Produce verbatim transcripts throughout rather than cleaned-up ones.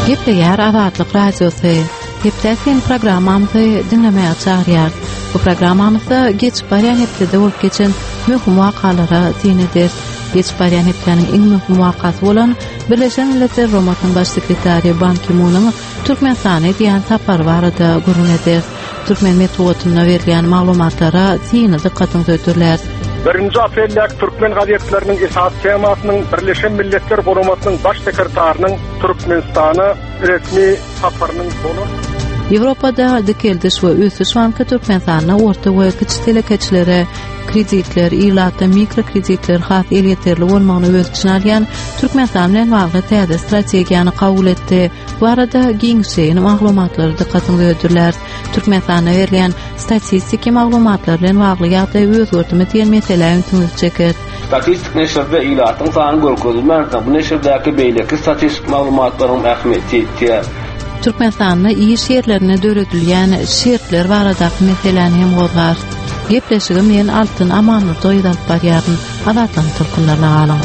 Gepde ýer Azatlyk radiosy. Hepden programmamyzy dinlemäge çagyrýar. Bu programmamyzda geçip barýan hepde bolup geçen möhüm wakalara täze eder. Geçip barýan hepdeniň iň möhüm wakasy bolan Birleşen Milletler Romatyn baş sekretary Ban Ki-moonyň Türkmenistana diýen sapary barada görün eder. Türkmen metodyna berilýän maglumatlara täze dikkatyňy öýtürler. birinji aprellik Türkmen gazetlerinin esas temasynyň Birleşen Milletler Romatynyň baş sekretärynyň Türkmenistana resmi saparynyň sonu. Ýewropada dikeldiş we ösüş banky Türkmenistana orta we kiçik telekeçlere kreditler, ýylatda mikrokreditler has elýeterli bolmagyny öz içine alýan Türkmenistan bilen bagly täze strategiýany kabul etdi. Bu arada giňşeýin maglumatlary dikkatyňy öýtürler. Türkmenistana berilýän statistiki maglumatlar bilen bagly ýagdaý özgertimi diýen meseleleri tüňüz çeker. Statistik neşrde ýylatyň sany görkezilmezdi. Bu neşrdäki beýleki statistik maglumatlaryň ähmiýeti Türkmenistanyň iş ýerlerine döredilýän şertler baradaky meselelerini hem gozgar. Gepleşigi men altyn amanyny doýdap barýaryn adatlan türkmenlerine galyň.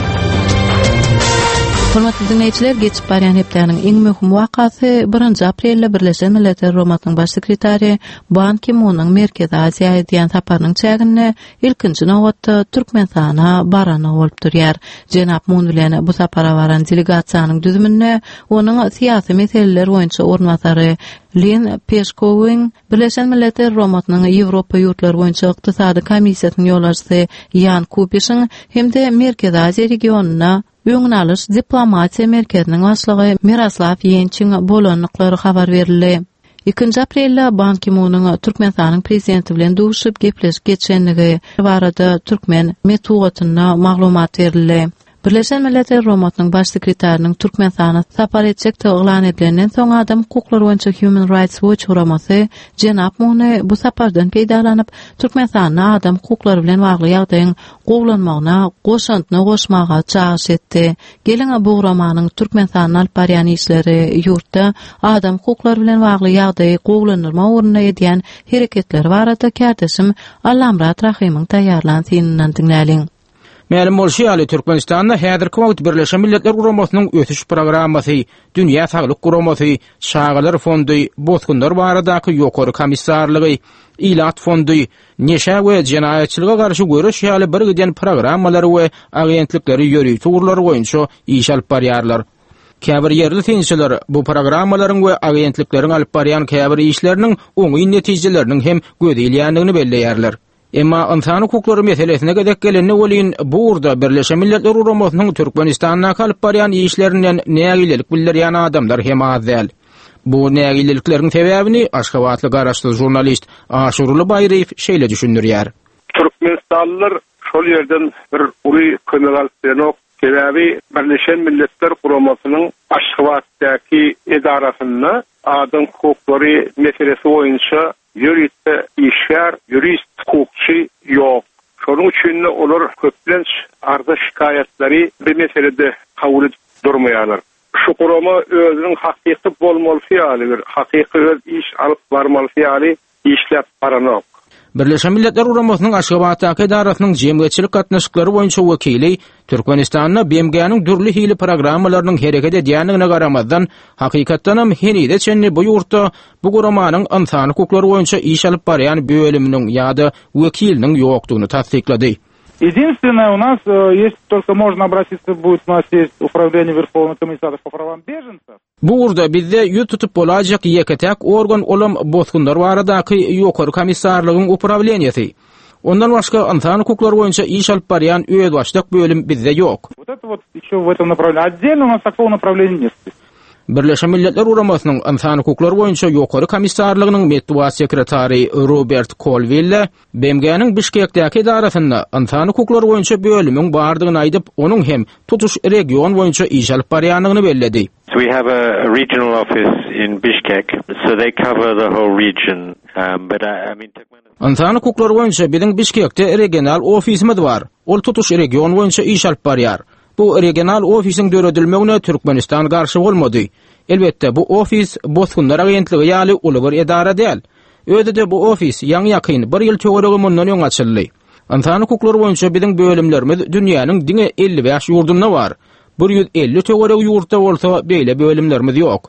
Hormatly dinleýijiler, geçip barýan hepdeniň iň möhüm wakasy birinji aprelde Birleşen Milletler Romatynyň baş sekretary Ban Ki-moonyň Merkez Aziýa diýen saparynyň çägine ilkinji nowatda Türkmenistana barany bolup durýar. Jenap Moon bilen bu sapara baran delegasiýanyň düzümine onuň syýasy meseleler boýunça ornwatary Lin Peşkowyň Birleşen Milletler Romatynyň Ýewropa ýurtlary boýunça ykdysady komissiýasynyň ýolbaşçysy Jan Kupišiň hemde Merkez Aziýa regionuna öňüne alyş diplomatiýa merkeziniň başlygy Miroslav Yençin bolanlyklary habar berildi. ikinji aprelde Ban Ki-moonyň Türkmenistanyň prezidenti bilen duşup gepleşip geçenligi barada Türkmen metodyna maglumat berildi. Birleşen Milletler Romatynyň baş sekretärining Türkmenistana sapar etjekde oglan edilenden soň adam hukuklary boýunça Human Rights Watch guramasy Jenap Moony bu sapardan peýdalanyp Türkmenistana adam hukuklary bilen bagly ýagdaýyň gowlanmagyna goşantyna goşmaga çağrış etdi. Geliň bu guramanyň Türkmenistana alyp barýan işleri ýurtda adam hukuklary bilen bagly ýagdaýy gowlanyrma ugruna edýän hereketler barada kärdeşim Allamrat Rahimyň taýýarlan synynyň dinläliň. Mälim bolşy ýaly Türkmenistanda häzirki wagt Birleşen Milletler Guramasynyň ötüş programmasy, Dünýä Saglyk Guramasy, Şagalar Fondy, Bozgunlar baradaky ýokary komissarlygy, İlat Fondy, neşe we jenaýatçylyga garşy görüş ýaly bir giden programmalary we agentlikleri ýöri turlary boýunça iş alyp barýarlar. Käbir ýerli tençiler bu programmalaryň we agentliklerin alyp barýan käbir işleriniň oňy netijeleriniň hem gödilýändigini belleýärler. Emma insan hukukları meselesine gedek geleni bolýan bu urda Birleşen Milletler Guramasynyň Türkmenistana alyp barýan işlerinden nägilelik bildirýän adamlar hem az däl. Bu nägileliklerin sebäbini Aşgabatly garaşdy jurnalist Aşurly Bayraýew şeýle düşündirýär. Türkmenistanlylar şol ýerden bir uly konferensiýany sebäbi Birleşen Milletler Guramasynyň Aşgabatdaky edarasyna adam hukukları meselesi boýunça Yürüyüşte işler, yürüyüş hukukçu yok. Şonun için olur köplenç arda şikayetleri bir meselede kabul edip durmayanlar. Şu kurama özünün hakiki bolmalı fiyali, hakiki öz iş alıp varmalı fiyali işlep paranok. Birleşen Milletler Guramasynyň Aşgabatdaky edarasynyň jemgyýetçilik gatnaşyklary boýunça wekili Türkmenistanyň B M G-niň dürli hili programmalarynyň hereket edýändigine garamazdan hakykatdanam henide çenni bu ýurtda bu guramanyň insan hukuklary boýunça iş alyp barýan bölüminiň ýa-da wekiliniň ýokdugyny tasdiklady. Единственное, у нас э, есть только можно обратиться будет, у нас есть управление Верховного комиссара по правам беженцев. Bu urda bizde ýüz tutup bolajak ýeketek organ olam Bozgunlar baradaky ýokary komissarlygyň upravleniýeti. Ondan başga insan hukuklary boýunça iş alyp barýan öýed başlyk bölüm bizde ýok. Вот это вот ещё в этом направлении. Отдельно у нас такого направления нет. Birleşen Milletler Guramasynyň insan hukuklary boýunça ýokary komissarlygynyň medeniýet sekretary Robert Colville B M G-niň Bişkekdäki edarasynda insan hukuklary boýunça bölümüň bardygyny aýdyp, onuň hem tutuş region boýunça iş alyp barýandygyny belledi. So we have a, a regional office in Bishkek, so they cover the whole region. Um, but I, I mean, insan hukuklary boýunça biziň Bişkekde regional ofisimiz bar. Ol tutuş region boýunça iş alyp barýar. Bu regional ofisiň döredilmegine Türkmenistan garşy bolmady. Elbette bu ofis Bozgunlar agentligi ýaly uly bir edara däl. Ödede bu ofis ýaňy ýakyn bir ýyl töwereginden ýoň açyldy. Insan hukuklary boýunça biziň bölümlerimiz dünýäniň diňe elli beş ýurdunda bar. bir yüz elli töwerek ýurtda bolsa beýle bölümlerimiz ýok.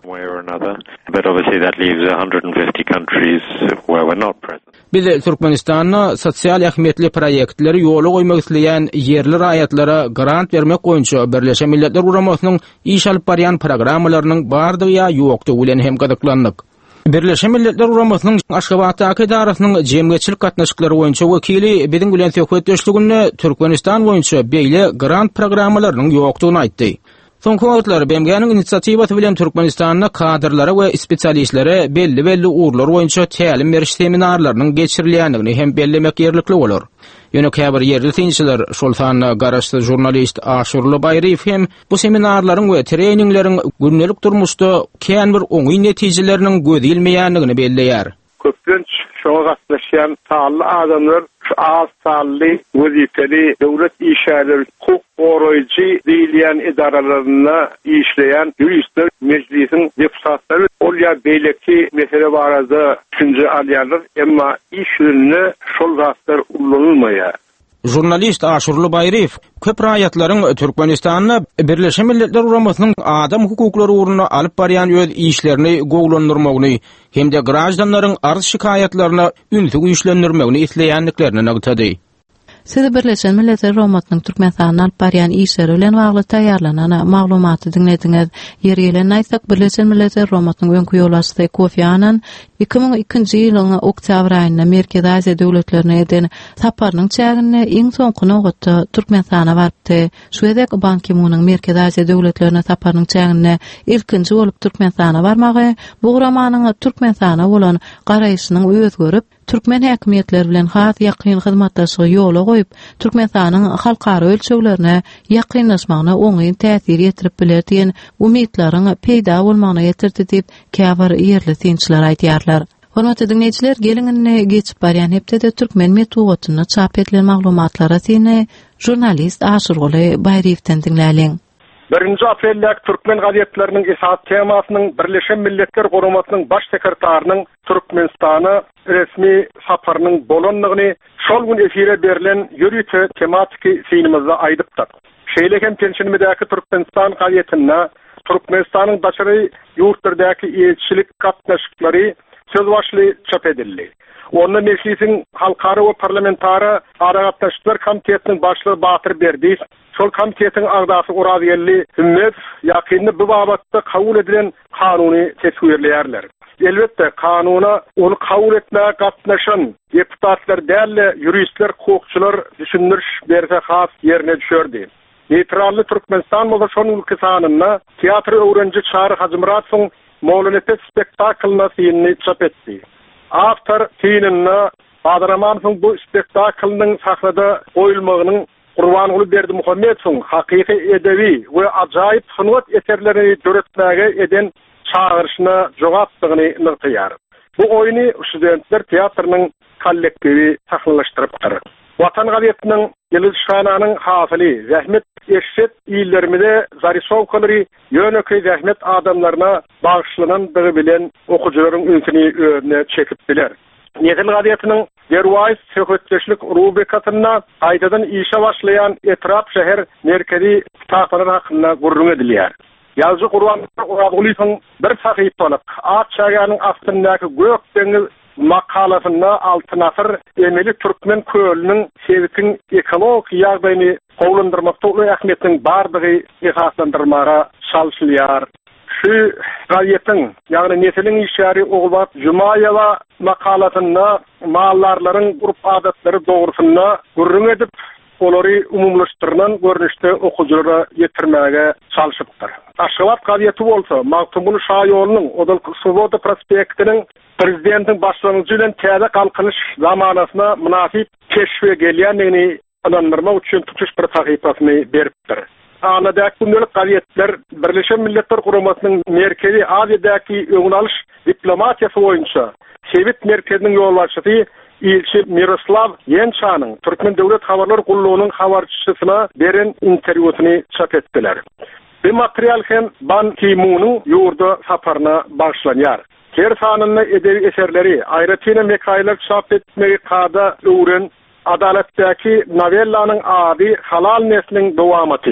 But obviously that leaves one hundred fifty countries where we're not present. Biz Türkmenistanyň sosial ähmiýetli proýektleri ýoly goýmak isleýän yerli raýatlara grant bermek goýunça Birleşen Milletler Guramasynyň iş alyp barýan programmalarynyň bardygy ýa ýokdugy bilen hem gazaklandyk. Birleşen Milletler Guramasynyň Aşgabatdaky idarasynyň jemgyýetçilik gatnaşyklary goýunça wekili biziň bilen söhbetleşdiginde Türkmenistan goýunça beýle grant programmalarynyň ýokdugyny aýtdy. Soňky wagtlar B M G'niň inisiatiwasy bilen Türkmenistanyň kadrlara we spesialistlere belli belli uğurlar boýunça tälim beriş seminarlarynyň geçirilýändigini hem bellemek ýerlikli bolar. Ýöne käbir yerli tinçiler şol sanyna garaşdy jurnalist Aşurly Baýryf hem bu seminarlaryň we treningleriň gündelik durmuşda kän bir oňy netijeleriniň gözilmeýändigini belleýär. Köpünç şoňa gatnaşýan sağly adamlar az sally wezifeli döwlet işgärleri hukuk goraýjy diýilýän idaralaryna işleýän ýuristler meclisiň deputatlary ol ýa beýleki mesele barada düşünje alýarlar, emma iş ýönüne şol zatlar ullanylmaýar. Jurnalist Aşurly Baýryf köp raýatlaryň Türkmenistanyna Birleşen Milletler Guramasynyň adam hukuklary uğruna alyp barýan öz işlerini gowlandyrmagyny hem de grajanlaryň arz şikayetlerini ünlü güýçlendirmegini isleýänliklerini nagtady. Siz Birleşen Milletler Guramasynyň Türkmenistanyna alyp barýan işleri bilen bagly taýýarlanan maglumaty dinlediňiz. Ýerelen aýtsak Birleşen Milletler Guramasynyň öňkü ýolbaşçysy Kofi Annan iki bin ikinji ýylyň oktýabr aýynda Merkezi Aziýa döwletlerine eden saparynyň çägini iň soňky nowatda Türkmenistana barpdy. Şuwedek Ban Ki-moonyň Merkezi Aziýa döwletlerine saparynyň çägini ilkinji bolup Türkmenistana barmagy bu Guramanyň Türkmenistana bolan garaýyşynyň özgörüp Türkmen häkimetleri bilen has ýakyn hyzmatdaşlygy ýola goýup Türkmenistanyň halkara ölçeglerine ýakynlaşmagyna oňy täsir ýetirip biler diýen umytlaryň peýda bolmagyna ýetirdi diýip käbir ýerli tinçiler aýtýarlar. Hormatly dinleýijiler, geliňini geçip barýan hepde türkmen metodyny çap edilen maglumatlara seni jurnalist Aşurly Baýryfden dinläliň. birinji aprellik Türkmen gazetleriniň esas temasynyň Birleşen Milletler Guramasynyň baş sekretärining Türkmenistana resmi saparynyň bolanlygyny şol gün efire berilen ýürüýte tematiki synymyzda aýdypdyk. Şeýlekem pensionimdäki Türkmenistan gazetinde Türkmenistanyň daşary ýurtlardaky elçilik gatnaşyklary söz başly çap edildi. Onda meclisiň halkara we parlamentara aragatnaşyklar komitetiniň başlygy Batyr Berdi, şol komitetiň agdasy Urazyelli Hümmet ýakynda bu babatda kabul edilen kanuny teswirleýärler. Elbetde kanuna onu kabul etmäge gatnaşan deputatlar dälle ýuristler, hukukçylar düşündiriş berse has ýerine düşerdi. Neytrally Türkmenistan bolan şol ülke sanyna teatr öwrenji Çary Hajymuratyň Mowlanete spektaklyna syny çap etdi. After synynda Badramanyň bu spektaklynyň sahnada goýulmagynyň Gurbanuly Berdi Muhammedowyň hakyky edebi we ajaýyp sanat eserlerini döretmäge eden çağırışyna jogapdygyny nykdyar. Bu oýuny studentler teatrynyň kollektivi sahnlaşdyrypdyr. Watan gazetiniň Ýyldızşananyň hasyly zähmet eşet ýyllarymyda zarysowkalary ýöneki zähmet adamlaryna bagyşlanandygy bilen okuwçylaryň ünsini öňüne çekip biler. Ýetil gazetiniň Derways söhbetleşlik rubrikasyna aýdadan işe başlayan Etrap şäher merkezi kitaplar hakynda gurrun edilýär. Ýazgy Gurban Urazyň bir sahypalyk at çaganyň astyndaky gök deňiz makalasyna altyn asır emeli Türkmen kölüniň sewitin ekologik ýagdaýyny gowlandyrmakda uly ähmiýetiniň bardygy esaslandyrmaga çalışylýar. Şu gaýetin, ýagny nesiliň işgäri Ogulbat Jumaýewa makalasyna mallarlaryň grup adatlary dogrusynda gurrun edip olary umumlaşdyrylan görnüşde okuwçylara ýetirmäge çalışypdyr. Aşgabat gaýety bolsa, Magtumul Şaýolunyň Odal Swoboda prospektiniň prezidentiň başlanýyjy bilen täze kalkynyş zamanasyna münasip keşfe gelýändigini anlandyrmak üçin tutuş bir sahypasyny beripdir. Anadaky gündelik gazetler Birleşen Milletler Guramasynyň Merkezi Aziýadaky öňünalyş diplomatiýasy boýunça Sewit merkeziniň ýolbaşçysy Ilçi Miroslav Yençanyň Türkmen Döwlet Habarlar Gullugynyň habarçysyna beren interwýusyny çap etdiler. Bu material hem Ban Ki-moonyň ýurda saparyna bagşlanýar. Her sanyny edebi eserleri, aýratyna mekaýlar çap etmegi kada öwren adaletdäki novellanyň ady halal nesliniň dowamaty.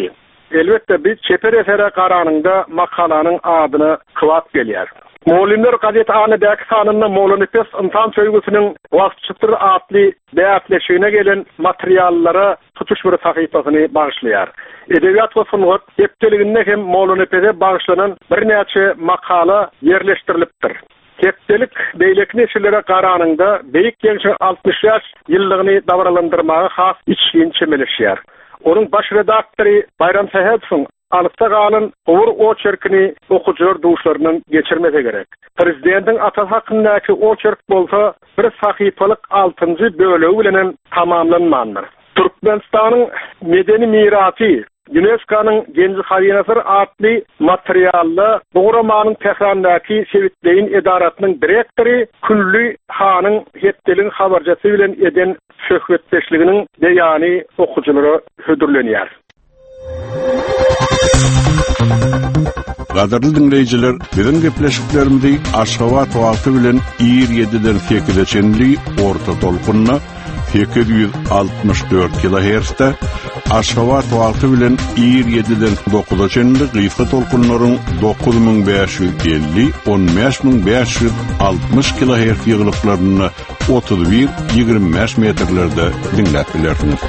elbette biz çeper esere qaranında makalanın adını kıvat gelýär. Molimler gazet anadaki sanında Molonipes insan söygüsünün vaqtçıtır adlı beyatleşiğine gelen materyallara tutuş bir sahifasını bağışlayar. Edebiyat ve sunut hepteliginde hem Molonipes'e bağışlanan bir neçe makala yerleştirilipdir. Heptelik beylek neşillere qaranında beyik gençin altmış yaş yıllığını davralandırmağı has içkin çemelişýär. Onun baş redaktörü Bayram Sehedf'ın alıpta kalan uğur oçerkini okucular duşlarının geçirmese gerek. Prezidentin atal hakkındaki oçerk bolsa bir sahifalık altıncı bölüğü bilenen tamamlanmandır. Türkmenistan'ın medeni mirası UNESCO'nun Genci Hazinasır adlı materyalla bu romanın tehrandaki Sevitleyin Edaratının direktörü Küllü Han'ın heptelin habercisi bilen eden şöhvetleşliğinin deyani okuculara hüdürlenýär. Gadarly dinleyijiler, biziň gepleşiklerimizi Aşgabat wagty bilen ýigirme ýediden sekizeçenli orta dolgunna sekiz yüz altmış dört kilohertz'te, Aşgabat wagty bilen ýigirme ýediden dokuzaçenli gysga dolgunlaryň dokuz ming beş yüz elli - on beş ming beş yüz altmış kilohertz ýygyllyklaryny otuz bir ýygrimi beş metrlerde dinläp bilersiniz.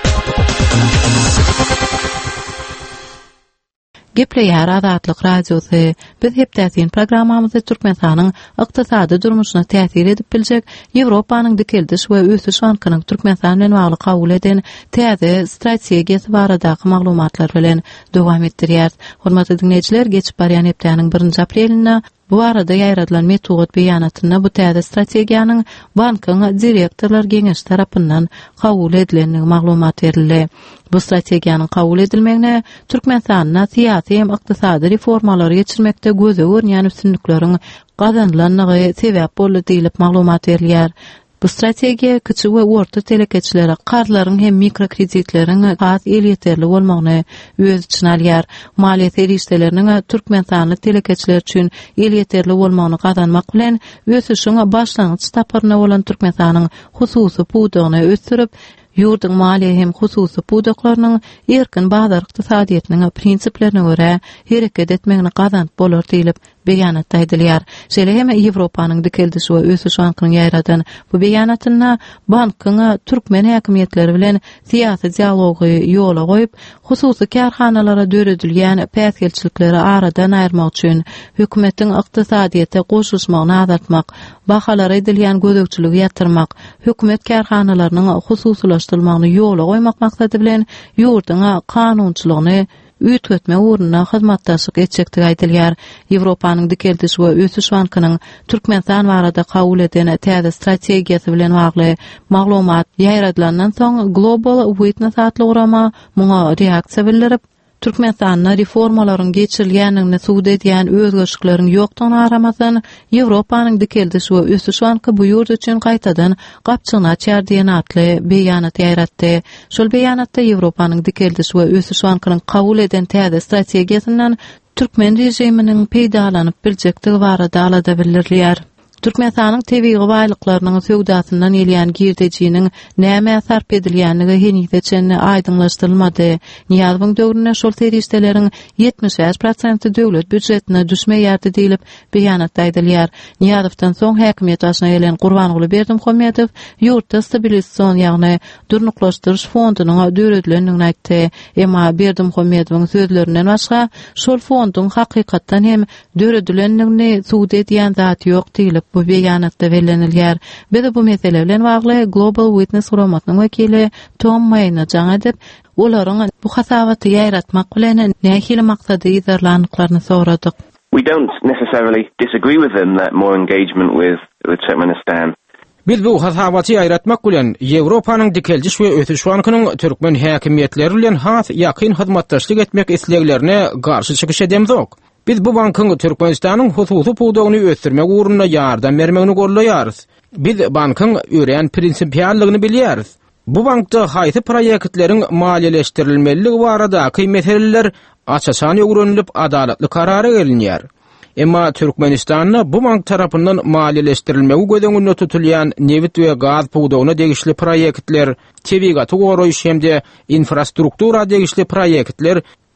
Gepleýär Azatlyk radiosy. Biz hepdäsin programmamyzda Türkmenistanyň ykdysady durmuşyna täsir edip biljek Ýewropanyň dikeldiş we ösüş ankynyň Türkmenistan bilen bagly kabul eden täze strategiýasy baradaky maglumatlar bilen dowam etdirýär. Hormatly dinleýijiler, geçip barýan hepdäniň birinji aprelinde bu arada ýaýradylan metod beýanatyna bu täze strategiýanyň bankyň direktorlar geňeş tarapyndan kabul edilenligi maglumat berildi. Bu strategiýanyň kabul edilmegine Türkmenistanyň syýasy hem ykdysady reformalary geçirmekde göze görnýän üstünlikleriň gazanylanyny sebäp boldy diýilip maglumat berilýär. Bu strategiýa kiçik we orta telekeçilere qarlaryň hem mikrokreditlerin has el ýeterli bolmagyny öz içine alýar. Maliýet erişdeleriniň Türkmenistanyň telekeçiler üçin el ýeterli bolmagyny gazanmak bilen ösüşiň başlangyç taparyna bolan Türkmenistanyň hususy pudugyny ösürip, ýurdun maliýe hem hususy pudaklarynyň erkin bazar ykdysadyýetynyň prinsiplerine görä hereket etmegini gazanp bolar diýilip beýanatda aýdylýar. Şeýle hem Ýewropanyň dikeldiş we ösüş ankyny ýaýradan bu beýanatyna bankyň türkmen häkimetleri bilen syýasy dialogy ýola goýup, hususy karhanalara döredilýän päsgelçilikleri aradan aýyrmak üçin hökümetiň ykdysadyýete goşuşmagyny azaltmak, bahalara edilýän gözegçiligi ýatyrmak, hökümet karhanalarynyň hususylaşdyrylmagyny ýola goýmak maksady bilen ýurduň kanunçylygyny ütgetme uğruna hyzmatdaşlyk etjekdigi aýdylýar. Ýewropanyň dikeldiş we ösüş bankynyň Türkmenistan barada kabul eden täze strategiýasy bilen bagly maglumat ýaýradylandan soň Global Witness adly urama muňa reaksiýa bildirip, Türkmenistanyň reformalaryň geçirilýänini suwd edýän özgeçlikleriň ýokdugyny aramasyn Ýewropanyň dikeldiş we ösüş banky bu ýurt üçin gaýtadan gapçygyny açýar diýen atly beýanat ýaýratdy. Şol beýanatda Ýewropanyň dikeldiş we ösüş bankynyň kabul eden täze strategiýasyndan türkmen rejiminiň peýdalanyp biljekdigi barada alada bildirilýär. Türkmenistanyň tebii baýlyklarynyň söwdasyndan elýän girdejiniň näme sarp edilýänligi heniýetçe aýdyňlaşdyrylmady. Niýazyň döwründe şol terişdeleriň ýetmiş beş prosent döwlet büdjetine düşmeýärdi diýilip beýanatda aýdylýar. Niýazowdan soň häkimet başyna gelen Gurbanuly Berdimuhammedow ýurtda stabilizasiýon ýagny durnuklaşdyryş fondunyň döwredilýändigini aýtdy. Emma Berdimuhammedowyň sözlerinden başga şol fonduň hakykatdan hem döwredilýändigini suwd edýän zat ýok diýilip bu beýanatda bellenilýär. Biz bu mesele bilen bagly Global Witness uramatynyň wekili Tom Mayna jaň edip, olaryň bu hasabaty ýaýratmak bilen nähili maksady ýerlanyklaryny soradyk. We don't necessarily disagree with them that more engagement with with Turkmenistan. Biz bu hasabaty ýaýratmak bilen Ýewropanyň dikeldiş we ösüş bankynyň türkmen häkimetleri bilen has ýakyn hyzmatdaşlyk etmek isleglerine garşy çykyş edemzok. Biz bu bankyň Türkmenistanyň hususy pudugyny ösdürmek uğruna ýardam bermegini gorlaýarys. Biz bankyň ören prinsipiallygyny bilýäris. Bu bankda haýsy proýektleriň maliýeleşdirilmeligi baradaky meseleler açasan ýögrenilip adalatly karara gelinýär. Emma Türkmenistanyň bu bank tarapyndan maliýeleşdirilmegi gözeňinde tutulýan newit we gaz pudugyna degişli proýektler, tebigaty goraýyş hemde infrastruktura degişli proýektler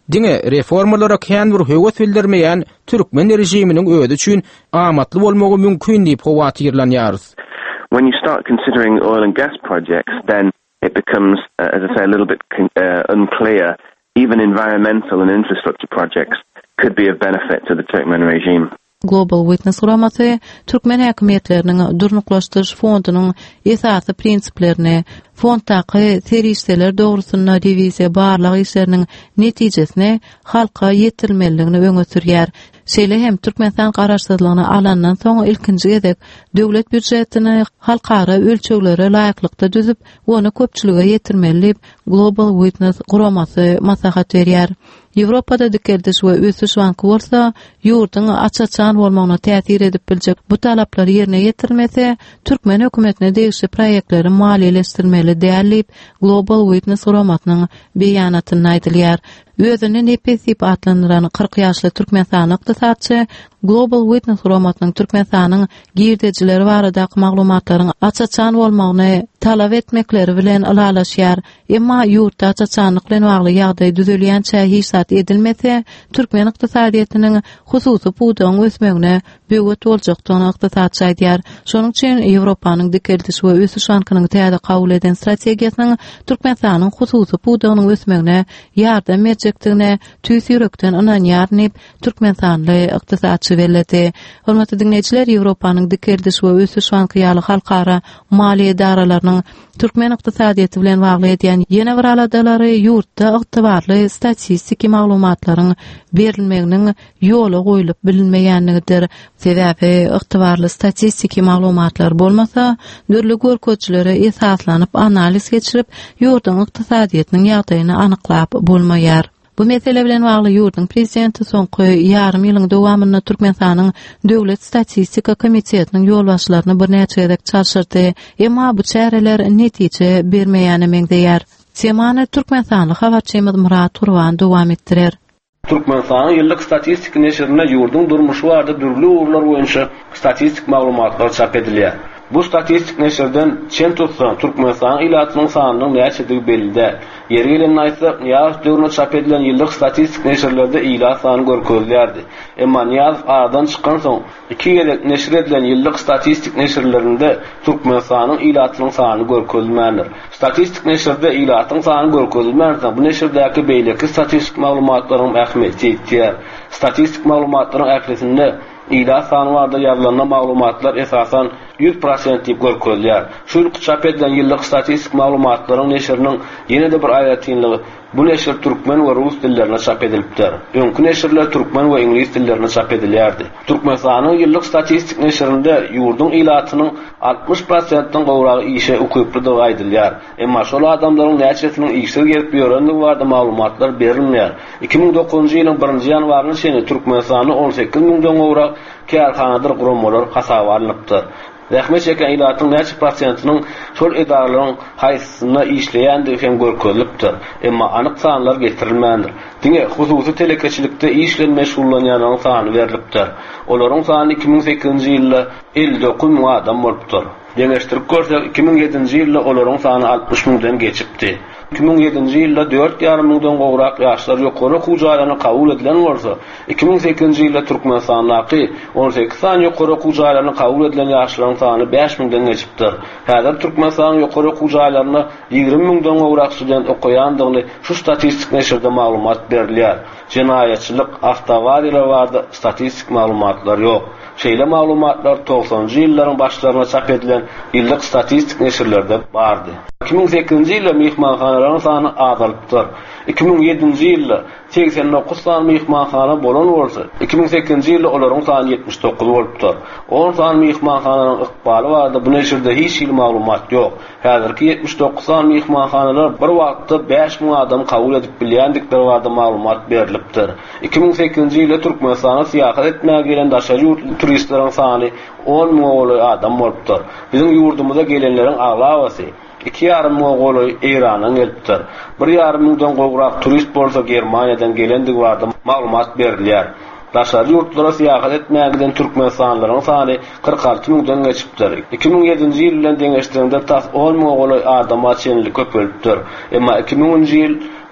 Diňe reformalara kän bir höwet bildirmeýän türkmen rejiminiň öýdi üçin amatly bolmagy mümkin diýip howatyrlanýarys. When you start considering oil and gas projects, then it becomes, uh, as I say, a little bit uh, unclear. Even environmental and infrastructure projects could be of benefit to the Turkmen regime. Global Witness guramasy Türkmen häkimetleriniň durnuklaşdyryş fondunyň esasy prinsiplerini, fonddaky terişler dogrusyna diwiziýa barlyk işleriniň netijesini halka ýetirmeligini öňe sürýär. Şeýle hem Türkmenistan garaşsyzlygyny alandan soň ilkinji gezek döwlet büdjetini halkara ölçeglere laýyklykda düzüp, onu köpçülige ýetirmeli Global Witness guramasy maslahat berýär. Ýewropada dikerdiş we ösüş banky bolsa, ýurtyň açaçan bolmagyna täsir edip biljek bu talaplary ýerine ýetirmese, Türkmen hökümetine degişli proýektleri maliýeleşdirmeli diýip Global Witness guramasynyň beýanatyny aýdylýar. Özüni nepes diýip atlandyran kırk ýaşly Türkmenistan ykdysatçy Global Witness guramasynyň Türkmenistanyň girdejileri baradaky maglumatlaryň açaçan bolmagyny talap etmekleri bilen alalaşýar. Emma ýurtda açaçanlyk bilen bagly ýagdaý düzelýänçe hiçat edilmese, Türkmen ykdysadyýatynyň hususy pudaň ösmegine böwet boljakdygyny ykdysatçy aýdýar. Şonuň üçin Ýewropanyň dikeldiş we ösüş bankynyň täze kabul eden strategiýasynyň Türkmenistanyň hususy pudagynyň ösmegine ýardam etjekdigine tüýs ýürekden inanýar diýip Türkmenistanly ykdysatçy bellädi. Hormatly dinleýijiler, Ýewropanyň dikeldiş we ösüş banky ýaly halkara maliýe idaralarynyň Türkmen ykdysadyýaty bilen bagly edýän ýene bir aladalary ýurtda ygtybarly statistik maglumatlaryň berilmeginiň ýoly goýulyp bilinmeýänligidir. Sebäbi ygtybarly statistik maglumatlar bolmasa, dürli görkezçilere esaslanyp analiz geçirip ýurtyň ykdysadyýatynyň ýagdaýyny anyklap bolmaýar. Bu mesele bilen bagly ýurdun prezidenti soňky ýarym ýylyň dowamyny Türkmenistanyň Döwlet Statistika Komitetiniň ýolbaşçylaryny bir näçe ýerek çarşyrdy. Emma bu çäreler netije bermeýäni meňdeýär. Semany Türkmenistanyň habarçymyz Murat Turwan dowam etdirer. Türkmenistanyň ýyllyk statistik neşrine ýurdun durmuşy barada dürli urlar boýunça statistik maglumatlar çap edilýär. Bu statistik neşrden çen tutsa Türkmenistan ilatynyň sanynyň näçedigi belli. Ýeri gelen aýtsa, ýaş döwrüne çap edilen ýyllyk statistik neşrlerde ila sany görkezilýärdi. Emma ýaz aradan çykan soň iki ýyllyk neşr edilen ýyllyk statistik neşrlerinde Türkmenistanyň ilatynyň sany görkezilmändir. Statistik neşrde ilatynyň sany görkezilmänse, bu neşrdäki beýleki statistik maglumatlaryň ähmiýeti ýetýär. Statistik maglumatlaryň ählisinde ila sany barada ýazylan maglumatlar esasan yüz prosent diýip görkezilýär. Şu çap edilen ýyllyk statistik maglumatlaryň neşriniň ýene de bir aýatynlygy, bu neşr türkmen we rus dillerine çap edilipdir. Öňkü neşrler türkmen we ingliz dillerine çap edilýärdi. Türkmenistanyň ýyllyk statistik neşrinde ýurdun ilatynyň altmış prosentden gowragy işe ukyply diýip aýdylýar. Emma şol adamlaryň näçesiniň işe gelip ýörendigi barada maglumatlar berilmeýär. iki ming dokuzunçy ýylyň birinji ýanwaryny şeýle Türkmenistanyň on sekiz mingden gowrak kärhanadyr guramalar hasaba alınıpdyr. Rähmet çeken ilatyň näçe prosentiniň şol edaralaryň haýsysyna işleýän diýen görkezilipdir. Emma anyk sanlar getirilmändir. Diňe hususy telekeçilikde işlen meşgullanýanyň sany berilipdir. Olaryň sany iki ming sekizinçi ýylda elli dokuz ming adam bolupdyr. Deňeşdirip görsek iki ming ýedinçi ýylda olaryň sany altmış mingden geçipdi. iki ming ýedinçi ýylda dört ýarym mingden gowrak ýaşlar ýokary hujaýlaryny kabul edilen bolsa, iki ming sekizinçi ýylda Türkmenistanyňky on sekiz sany ýokary hujaýlaryny kabul edilen ýaşlaryň sany beş mingden geçipdir. Häzir Türkmenistanyň ýokary hujaýlaryny ýygrimi mingden gowrak student okuýandygyny şu statistik neşrde maglumat berilýär. Jenaýatçylyk, awtowariýalar barada statistik maglumatlar ýok. Şeýle maglumatlar doksanjy ýyllaryň başlaryna çap edilen ýyllyk statistik neşrlerde bardy. iki ming sekizinçi ýylda mehmanhanalaryň sany azalypdyr. iki ming ýedinçi ýylda seksen dokuz sany mehmanhana bolan bolsa, iki ming sekizinçi ýylda olaryň sany yetmiş dokuz bolupdyr. on sany mehmanhanalaryň ykbaly barada bu neşrde hiç ýyl maglumat ýok. Häzirki yetmiş dokuz sany mehmanhanalar bir wagtda beş ming adam kabul edip bilýändikleri barada maglumat berilipdir. iki ming sekizinçi ýylda Türkmenistana syýahat etmäge gelen daşary turistleriň sany on ming adam bolupdyr. Bizim ýurdumyza gelenleriň aglawaty iki ýarym ming goly Iranyň gelipdir. bir ýarym mingden gowrak turist bolsa Germaniýadan gelendigi barada maglumat berilýär. Daşary ýurtlara syýahat etmäge gelen türkmenistanylaryň sany kırk alty mingden geçipdir. iki ming ýedinçi ýyl bilen deňeşdirgende tas on ming goly adama çenli köpelipdir. Emma iki mingинчи ýyl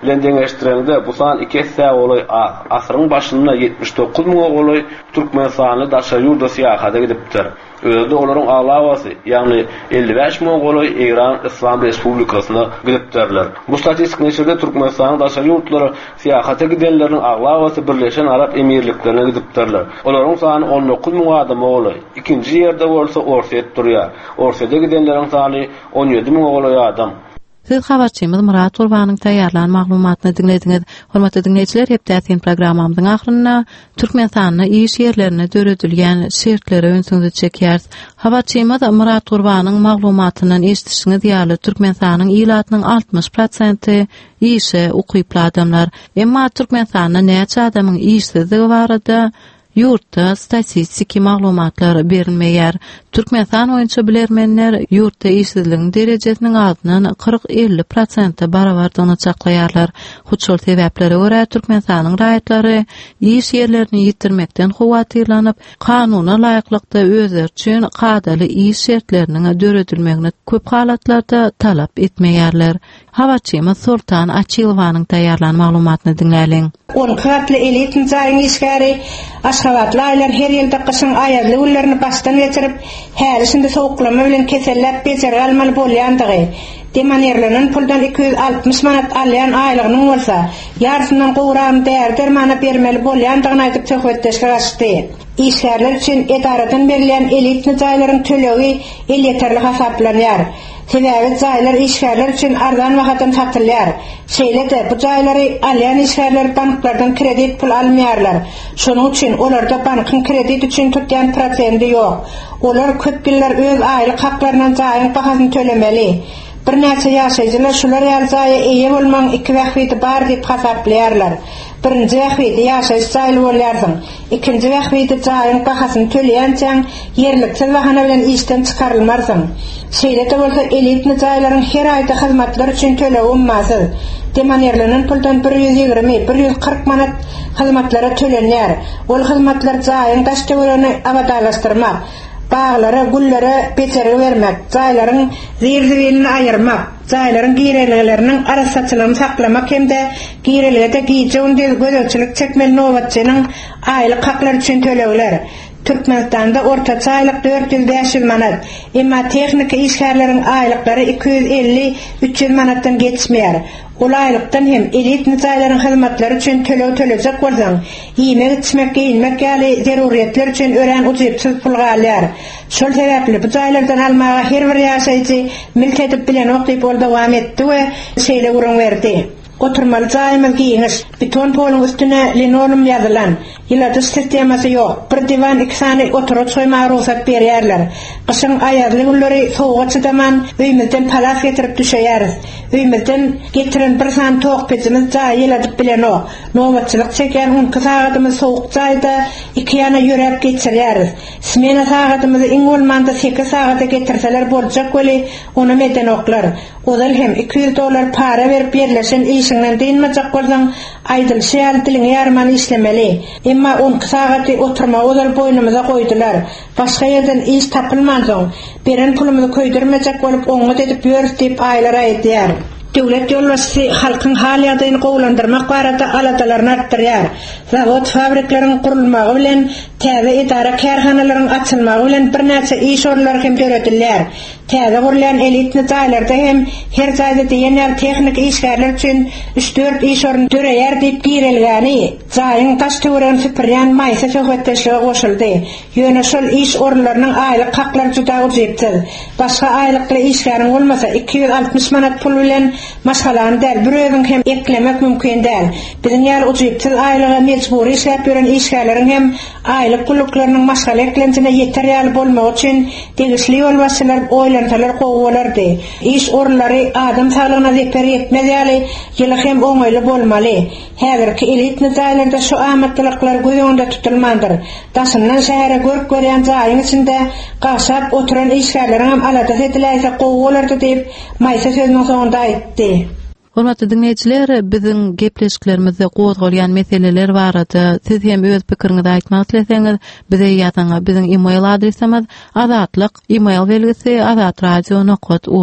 bilen deňeşdirende bu san iki essa olay asyryň başynda yetmiş dokuz ming olay Türkmenistany daşa ýurda syýahata gidipdir. Özde olaryň aglawaty, ýagny elli beş ming olay Iran Islam Respublikasyna gidipdirler. Bu statistik neşerde Türkmenistanyň daşa ýurtlary syýahata gidenleriň aglawaty Birleşen Arap Emirliklerine gidipdirler. Olaryň sany on dokuz ming adam olay. İkinji ýerde bolsa Orset durýar. Orsetde gidenleriň sany on ýedi ming olay adam. Siz habarçymyz Murat Urbanyň taýýarlanan maglumatyny dinlediňiz. Hormatly dinleýijiler, hepdäkin programmamyň ahyrynda Türkmenistanyň iş ýerlerine döredilýän şertlere öňsüňizi çekýäris. Habarçymyz Murat Urbanyň maglumatynyň eşitişiňiz ýaly Türkmenistanyň ilatynyň altmış prosenti işe ukyply adamlar. Emma Türkmenistanyň näçe adamyň işsizligi barada Yurtda statistik maglumatlar berilmeýär. Türkmenistan oýunça bilermenler yurtda işsizligiň derejesiniň aldynyň kırk elli prosenti barabardygyny çaklaýarlar. Şol sebäplere görä Türkmenistanyň raýatlary iş ýerlerini ýitirmekden howatyrlanyp, kanuna laýyklykda özleri üçin gadaly iş şertleriniň döredilmegini köp halatlarda talap etmeýärler. Habarçymyz Sultan Açylowanyň taýýarlanan maglumatyny dinläliň. On katly elitin zaryň işgäri Aşgabatly aýlar her ýylda gyşyň aýarly günlerini başdan geçirip, härisinde sowuklama bilen kesellep bejer almaly bolýandygy. Demanerlenen puldan iki yüz altmış manat alýan aýlygynyň bolsa, ýarsynyň gowram där dermana bermeli bolýandygyny aýdyp töhfetdeşler açdy. İşgärler üçin edaradan berilýän elit jaýlaryň tölebi el ýeterli hasaplanýar. Sebäbi jaýlar işgärler üçin ardan wagtdan satylýar. Şeýle-de bu jaýlary alýan işgärler banklardan kredit pul almaýarlar. Şonuň üçin olarda bankyň kredit üçin tutýan prosenty ýok. Olar köp ýyllar öz aýlyk haklarynyň jaýyň bahasyny tölemeli. Bir näçe ýaşaýjylar şular ýalsaýa eýe bolmaň iki wagty bar diýip hasaplaýarlar. Birinji wagty ýaşaýyş jaýly bolýarsyň, ikinji wagty jaýyň bahasyny töleýänçäň ýerlikçil bahana bilen işden çykarylmarsyň. Şeýle-de bolsa elitni jaýlaryň her aýda hyzmatlar üçin tölew ummasy. Demanerlenen puldan bir yüz ýygrimi bir yüz kırk manat hyzmatlara tölenýär. Ol hyzmatlar jaýyň daşdöwreni abadalaşdyrmak, bağlara, gulllara peçeri vermek, jaýlaryň zirzibilini aýyrmak, jaýlaryň gireligleriniň arasaçylygyny saklamak hemde gireligde giýjegin gözöçilik çekmeli nowatçynyň aýlyk haklary üçin төлewler. Türkmenistanda ortaça aýlyk dört yüz beş yüz manat, emma tehnika işgärleriň aýlyklary iki yüz elli üç yüz manatdan geçmeýär. Ol aýlykdan hem elit jaýlaryň hyzmatlary üçin tölew төлejek bolsaň, ýemek içmek, giyinmek ýaly zeruriýetler üçin ören uçypsyz pul galýar. Şol sebäpli bu jaýlardan almaga her bir ýaşaýjy milketip bilen okyp ol dowam etdi we şeýle urun berdi. Oturmaly jaýymyz giýiniş, beton polun üstüne linoleum ýazylan, ýylatyş sistemasy ýok. Bir diwan iki sany oturup soýmagy ruhsat berýärler. Gyşyň aýarly günleri sowga çydaman öýümizden palas getirip düşeýäris. Öýümizden getiren bir san tok pejimiz jaý ýylatyp bilen o. Nowatçylyk çeken on sagatymyz sowuk jaýda iki ýana ýörep geçirýäris. Smena sagatymyzy iň bolmanda sekiz sagata getirseler boljak weli onu meden oklar. Odal hem iki yüz dollar para berip berleşen işiňden dinmejek bolsaň, aýdyl şeýal diliň ýarmany işlemeli. Emma on sagaty oturma odal boýnumyza goýdular. Başga ýerden iş tapylmansoň, beren pulumyzy köýdirmejek bolup oňa edip ýörüp diýip aýlara aýdýar. Döwlet ýolbaşçy halkyň hal ýagdaýyny gowlandyrmak barada alatalaryny artdyrýar. Zawod fabriklaryň gurulmagy bilen täze edara kärhanalaryň açylmagy bilen bir näçe iş ornlary hem döredilýär. Täze gurulan elitni jaýlarda hem her jaýda diýenler tehnik işgärler üçin üç dört iş orny döreýär diýip girilgäni. Jaýyň taşdöwren süpürýän maýsa söhbetdeşlige goşuldy. Ýöne şol iş ornlarynyň aýlyk haklary juda uçypdyr. Başga aýlykly işgäriň bolmasa iki yüz altmış manat pul bilen maşgalan däl bir özüň hem eklemek mümkin däl. Biziň ýaly uçypdyr aýlyga mejburi işläp ýören işgärleriň hem aýlyk pullarynyň maşgal eklenjine ýeter ýaly bolmak üçin degişli ýolbaşçylar oýlansalar gowalardy. İş ornlary adam saglygyna zeper etmez ýaly ýyly hem oňaýly bolmaly. Häzirki elitni jaýlarda şu amatdylyklar göz öňünde tutulmandyr. Daşyndan şähere görüp görýän jaýyň içinde gaşap oturan işgärleriň hem alada ediläýse gowalardy diýip maýsa sözüniň soňunda aýtdy. Hormatly dinleýijiler, biziň gepleşiklerimizde gozgalýan meseleler barada siz hem öz pikiriňizi aýtmak isleseňiz, bize ýazyň. Biziň e-mail adresimiz azatlyk email belgisi azat radio nokta org.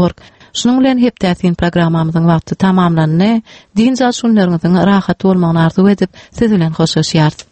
Şunun bilen hepdäkin programmamyzyň wagty tamamlandy. Dinja şunlaryňyzyň rahat bolmagyny arzu edip siz bilen hoşlaşýarys.